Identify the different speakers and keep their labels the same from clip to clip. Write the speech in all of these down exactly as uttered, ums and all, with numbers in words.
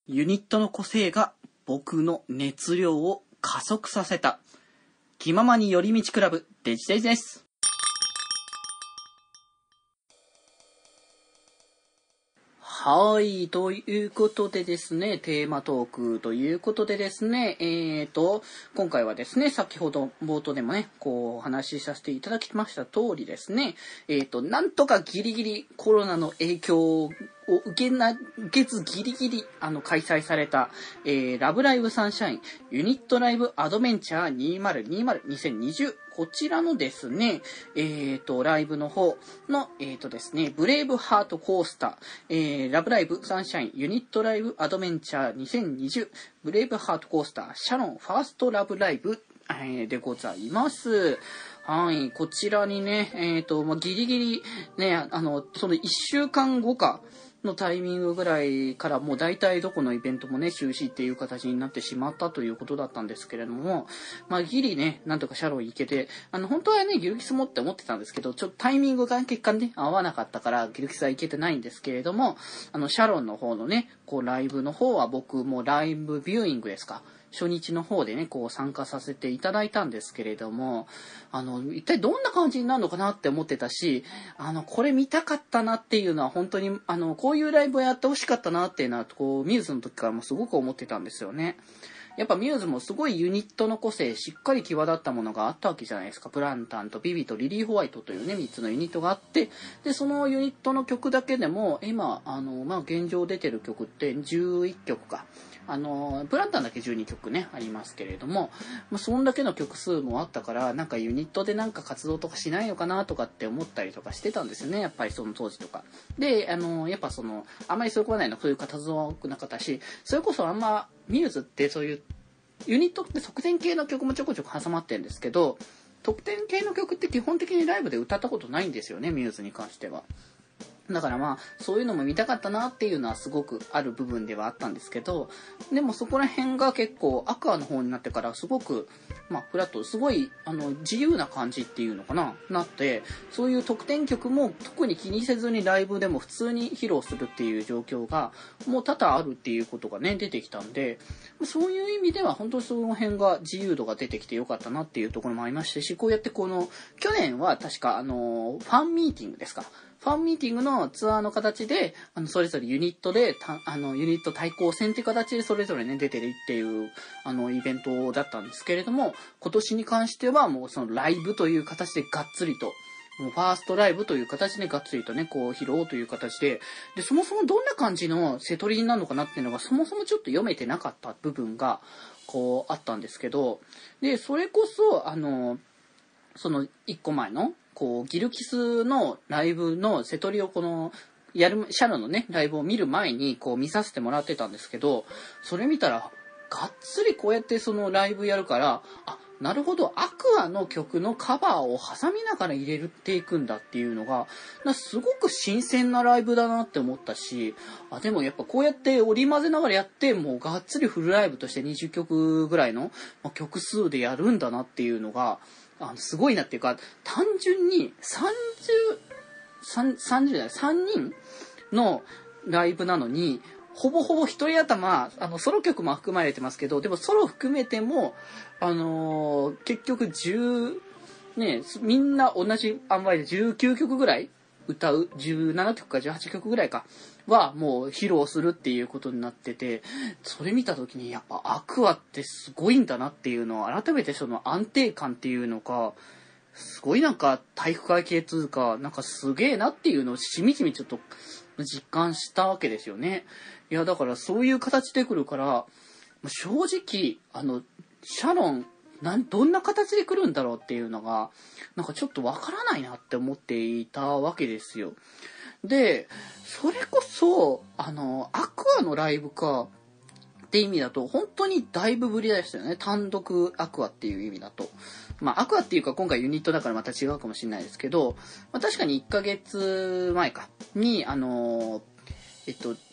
Speaker 1: ユニットの個性が僕の熱量を加速させた。気ままに寄り道クラブデジデジです。はい、ということでですね、テーマトークということでですね、えーと、今回はですね、先ほど冒頭でもね、こうお話しさせていただきました通りですね、えーと、なんとかギリギリコロナの影響を受けな、受けずギリギリ、あの、開催された、えー、ラブライブサンシャインユニットライブアドベンチャーにせんにじゅう、にせんにじゅう、こちらのですね、えーと、ライブの方の、えーとですね、ブレイブハートコースター、えー、ラブライブサンシャインユニットライブアドベンチャーにせんにじゅう、ブレイブハートコースター、シャロンファーストラブライブ、えー、でございます。はい、こちらにね、えーと、まあ、ギリギリ、ね、あの、そのいっしゅうかんごか、のタイミングぐらいからもう大体どこのイベントもね中止っていう形になってしまったということだったんですけれども、まあギリねなんとかシャロン行けて、あの本当はねギルキスもって思ってたんですけど、ちょっとタイミングが結果ね合わなかったからギルキスは行けてないんですけれども、あのシャロンの方のねこうライブの方は僕もライブビューイングですか、初日の方でねこう参加させていただいたんですけれども、あの一体どんな感じになるのかなって思ってたし、あのこれ見たかったなっていうのは本当にあのこういうライブをやってほしかったなっていうのはこうミューズの時からもすごく思ってたんですよね。やっぱミューズもすごいユニットの個性しっかり際立ったものがあったわけじゃないですか。プランタンとビビとリリー・ホワイトというねみっつのユニットがあって、でそのユニットの曲だけでも今あの、まあ、現状出てる曲ってじゅういっきょくか、あのプランタンだけじゅうにきょくねありますけれども、まあ、そんだけの曲数もあったからなんかユニットでなんか活動とかしないのかなとかって思ったりとかしてたんですよね、やっぱりその当時とかで。あのやっぱそのあんまりそういうことないのそういう活動は多くなかったし、それこそあんまミューズってそういうユニットって側転系の曲もちょこちょこ挟まってるんですけど、得点系の曲って基本的にライブで歌ったことないんですよね、ミューズに関しては。だからまあそういうのも見たかったなっていうのはすごくある部分ではあったんですけど、でもそこら辺が結構アクアの方になってからすごくまあフラットすごいあの自由な感じっていうのかななって、そういう得点曲も特に気にせずにライブでも普通に披露するっていう状況がもう多々あるっていうことがね出てきたんで、そういう意味では本当にその辺が自由度が出てきてよかったなっていうところもありましたし、こうやってこの去年は確かあのファンミーティングですか、ファンミーティングのツアーの形で、あの、それぞれユニットで、たあの、ユニット対抗戦っていう形でそれぞれね、出てるっていう、あの、イベントだったんですけれども、今年に関してはもうそのライブという形でがっつりと、もうファーストライブという形でがっつりとね、こう、披露という形で、で、そもそもどんな感じのセトリになるのかなっていうのが、そもそもちょっと読めてなかった部分が、こう、あったんですけど、で、それこそ、あの、そのいっこまえのこうギルキスのライブのセトリをこのやるシャロのねライブを見る前にこう見させてもらってたんですけど、それ見たらがっつりこうやってそのライブやるから、あ、なるほどアクアの曲のカバーを挟みながら入れていくんだっていうのがすごく新鮮なライブだなって思ったし、あでもやっぱこうやって織り交ぜながらやってもうがっつりフルライブとしてにじゅっきょくぐらいの曲数でやるんだなっていうのがあのすごいなっていうか、単純にさんじゅう、さんじゅうじゃない、さんにんのライブなのに、ほぼほぼ一人頭、あの、ソロ曲も含まれてますけど、でもソロ含めても、あのー、結局じゅう、ね、みんな同じ塩梅でじゅうきゅうきょくぐらい歌う、じゅうななきょくかじゅうはちきょくぐらいかはもう披露するっていうことになってて、それ見た時にやっぱアクアってすごいんだなっていうのを改めてその安定感っていうのか、すごいなんか体育会系というかなんかすげえなっていうのをしみじみちょっと実感したわけですよね。いやだからそういう形で来るから正直あのシャロンなんどんな形で来るんだろうっていうのがなんかちょっとわからないなって思っていたわけですよ。でそれこそあのアクアのライブかって意味だと本当にだいぶぶりでしたよね、単独アクアっていう意味だと。まあアクアっていうか今回ユニットだからまた違うかもしれないですけど、まあ、確かにいっかげつまえかにあのえっと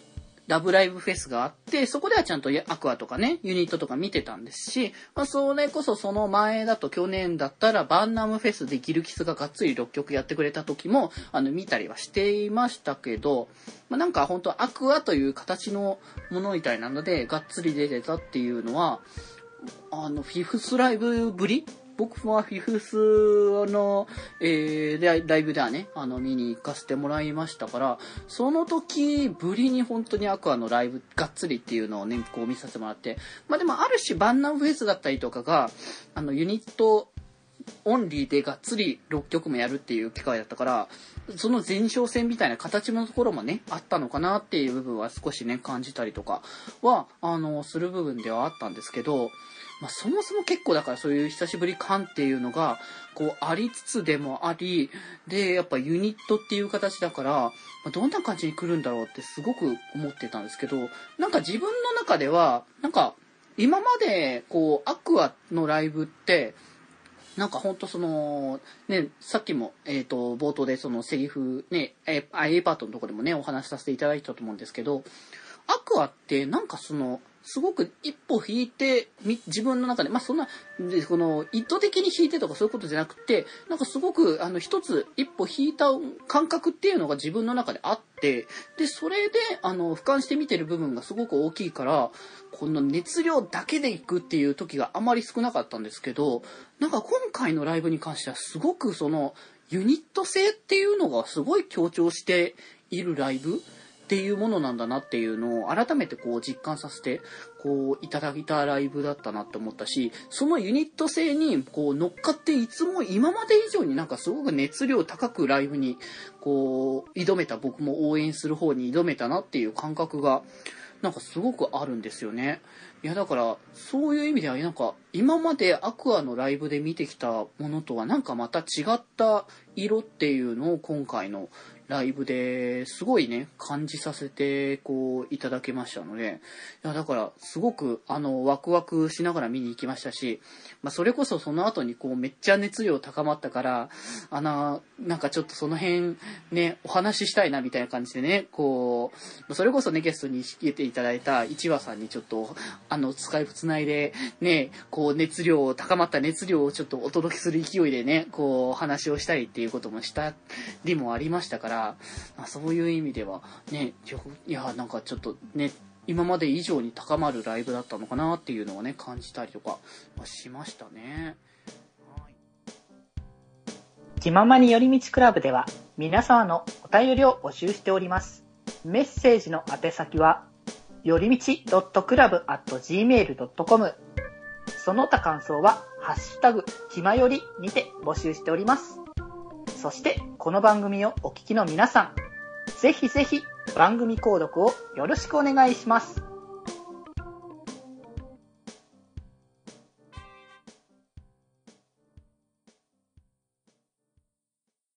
Speaker 1: ラブライブフェスがあって、そこではちゃんとアクアとかね、ユニットとか見てたんですし、まあ、それこそその前だと去年だったらバンナムフェスでギルキスががっつりろっきょくやってくれた時も、あの、見たりはしていましたけど、まあ、なんか本当アクアという形のものみたいなので、がっつり出てたっていうのは、あの、フィフスライブぶり僕はフィフスの、えー、ライブではね、あの、見に行かせてもらいましたから、その時、ぶりに本当にアクアのライブ、がっつりっていうのをね、こう見させてもらって、まあでもある種バンナムフェスだったりとかが、あの、ユニットオンリーでがっつりろっきょくもやるっていう機会だったから、その前哨戦みたいな形のところもね、あったのかなっていう部分は少しね、感じたりとかは、あの、する部分ではあったんですけど、まあ、そもそも結構だからそういう久しぶり感っていうのがこうありつつでもありで、やっぱユニットっていう形だから、まあ、どんな感じに来るんだろうってすごく思ってたんですけど、なんか自分の中ではなんか今までこうアクアのライブってなんかほんとそのね、さっきもえっと冒頭でそのセリフね、A パートのところでもねお話しさせていただいたと思うんですけど、アクアってなんかそのすごく一歩引いて自分の中で、まあそんなでこの意図的に引いてとかそういうことじゃなくて、なんかすごくあの一つ一歩引いた感覚っていうのが自分の中であって、でそれであの俯瞰して見てる部分がすごく大きいから、この熱量だけでいくっていう時があまり少なかったんですけど、なんか今回のライブに関してはすごくそのユニット性っていうのがすごい強調しているライブっていうものなんだなっていうのを改めてこう実感させてこういただいたライブだったなって思ったし、そのユニット性にこう乗っかっていつも今まで以上になんかすごく熱量高くライブにこう挑めた、僕も応援する方に挑めたなっていう感覚がなんかすごくあるんですよね。いやだからそういう意味ではなんか今までアクアのライブで見てきたものとはなんかまた違った色っていうのを今回のライブですごいね感じさせてこういただけましたので、いやだからすごくあのワクワクしながら見に行きましたし、まあ、それこそその後にこうめっちゃ熱量高まったからあのなんかちょっとその辺ねお話ししたいなみたいな感じでね、こうそれこそねゲストに来ていただいた一話さんにちょっとあのスカイプつないでねこう熱量高まった熱量をちょっとお届けする勢いでねこう話をしたりっていうこともしたりもありましたから、そういう意味ではね、いやなんかちょっとね今まで以上に高まるライブだったのかなっていうのをね感じたりとかしましたね。はい、
Speaker 2: 気ままに寄り道クラブでは皆様のお便りを募集しております。メッセージの宛先はよりみち .club アット ジーメール ドットコム、 その他感想はハッシュタグきまよりにて募集しております。そしてこの番組をお聞きの皆さん、ぜひぜひ番組購読をよろしくお願いします。